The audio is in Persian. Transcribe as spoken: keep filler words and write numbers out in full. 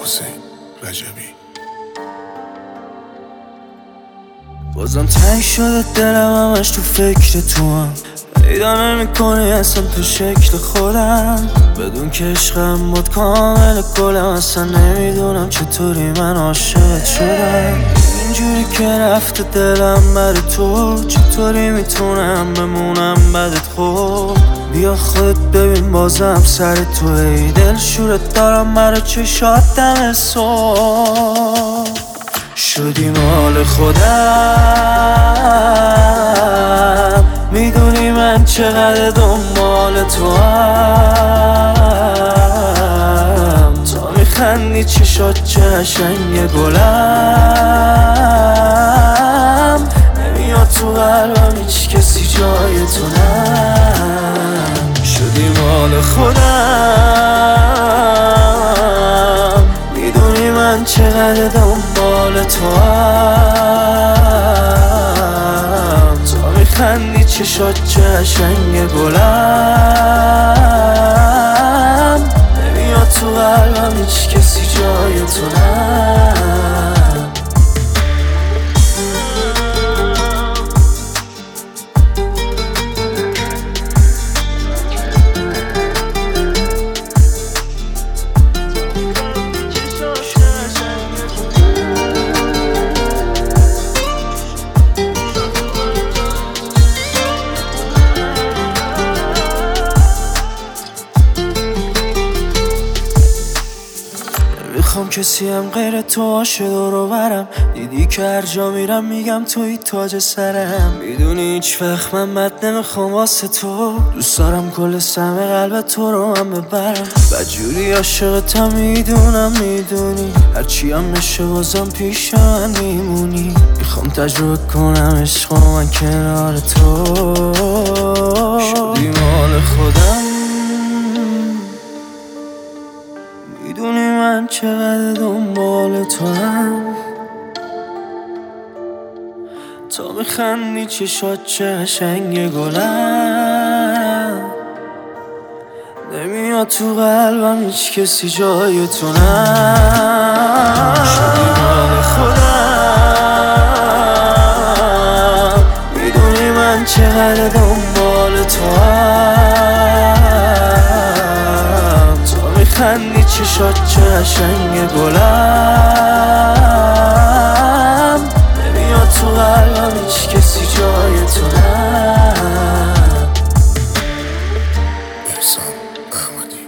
حسین رجبی. بازم تنگ شده دلم، همش تو فکر تو هم پیدا نمی‌کنی اصلا تو شکل خودم. بدون که عشقم بود کامل گلم، اصلا نمیدونم چطوری من عاشقت شدم. اینجوری که رفته دلم برای تو، چطوری میتونم بمونم بدت خوب. بیا خودت ببین بازم سر تو، ای دل شورت دارم برای چشات دم صبح. شدی مال خودم، میدونی من چقدر دنبال تو هم. تا میخندی چشات چه قشنگ گلم. نمیاد تو قلبم هیچ کسی جای تو نم. شدی مال خودم، میدونی من چقدر دنبال تو هم. تا میخندی چشات چه قشنگ گلم. نمیاد تو قلبم هیچ کسی جای تو نم. میخوام کسی هم غیر تو باشه دور و برم. دیدی که هر جا میرم میگم توی تاج سرم. میدونی هیچ وقت من بد نمیخوام واسه تو. دوست دارم کل سهم قلب تو رو هم ببرم. بدجوری عاشقتم میدونم میدونی، هرچی هم بشه بازم پیش من میمونی. میخوام تجربه کنم عشق من کنار تو. شدی مال خودم، میدونی من چقدر دنبال تو هم. تا میخندی چشات چه قشنگ گلم. نمیاد تو قلبم هیچ کسی جای تو نم. شدی مال خودم، میدونی من چقدر دنبال تو هم. تا میخندی چشات چه قشنگ گلم. نمیاد تو قلبم هیچ کسی جای تو نم. احسان احمدی.